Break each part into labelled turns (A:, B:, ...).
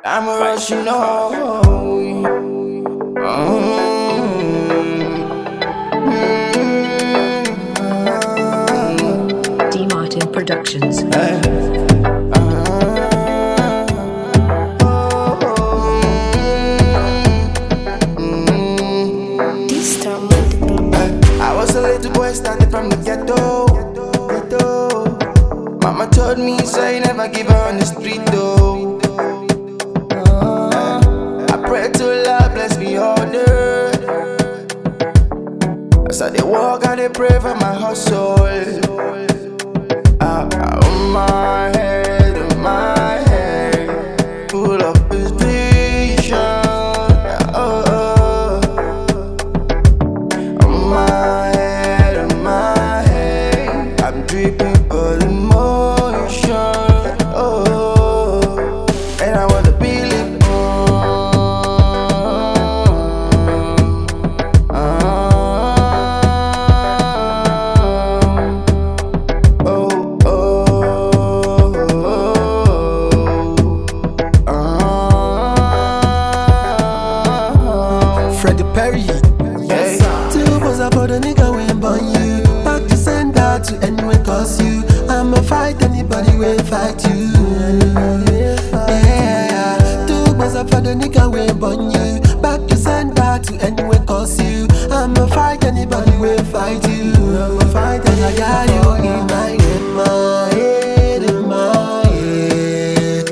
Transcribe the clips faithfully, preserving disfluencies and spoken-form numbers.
A: I'm a rush, you know.
B: D Martin Productions.
A: I was a little boy, started from the ghetto. ghetto. Mama told me, so you never give her on the street though. I pray to Lord, bless me harder. As I dey walk, I dey pray for my hustle. Ah, ah, on my head, on my head, full of vision. Oh, oh. On my head, on my head, I'm dripping all emotion. Oh, and I wanna feel it.
C: Freddie Perry.
A: Yes,
C: Two was up for the nigga when born you. Back to send that to anyone cause you. I'ma fight anybody when fight you. Yeah. Two was up for the nigga when born you. Back to send that to anyone cause you. I'ma fight anybody when fight you. I'ma fight and I got you in my in my head, in my head.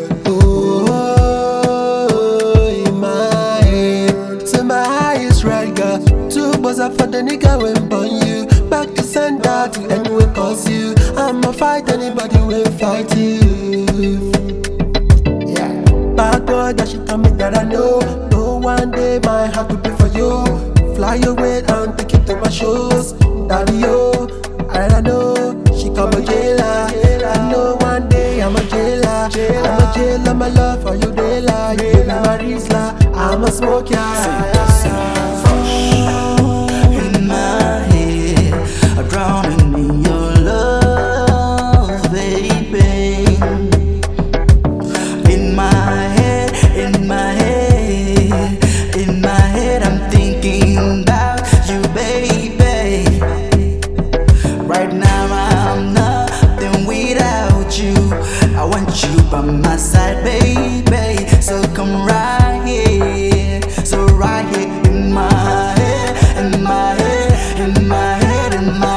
C: Oh, in my head. So my eyes right, girl. Two was up for the nigga when born you. Back to send that to anyone cause you. I'ma fight anybody when fight you. Yeah. Bad boy, that she told me that I know. No one day my heart will be for you. Fly away and take you to my shows. Daddy, yo, I know she call me jailer. I know one day I'm a jailer. I'm a jailer, my love for you, daylight. You be my Rizla, I'm a smoke, yeah.
D: In my head, I'm drowning in your love, baby. In my head, in my head, in my head, I'm thinking about you, baby. Right now I'm nothing without you. I want you by my side, baby. So come right here, so right here in my head, in my head, in my head, in my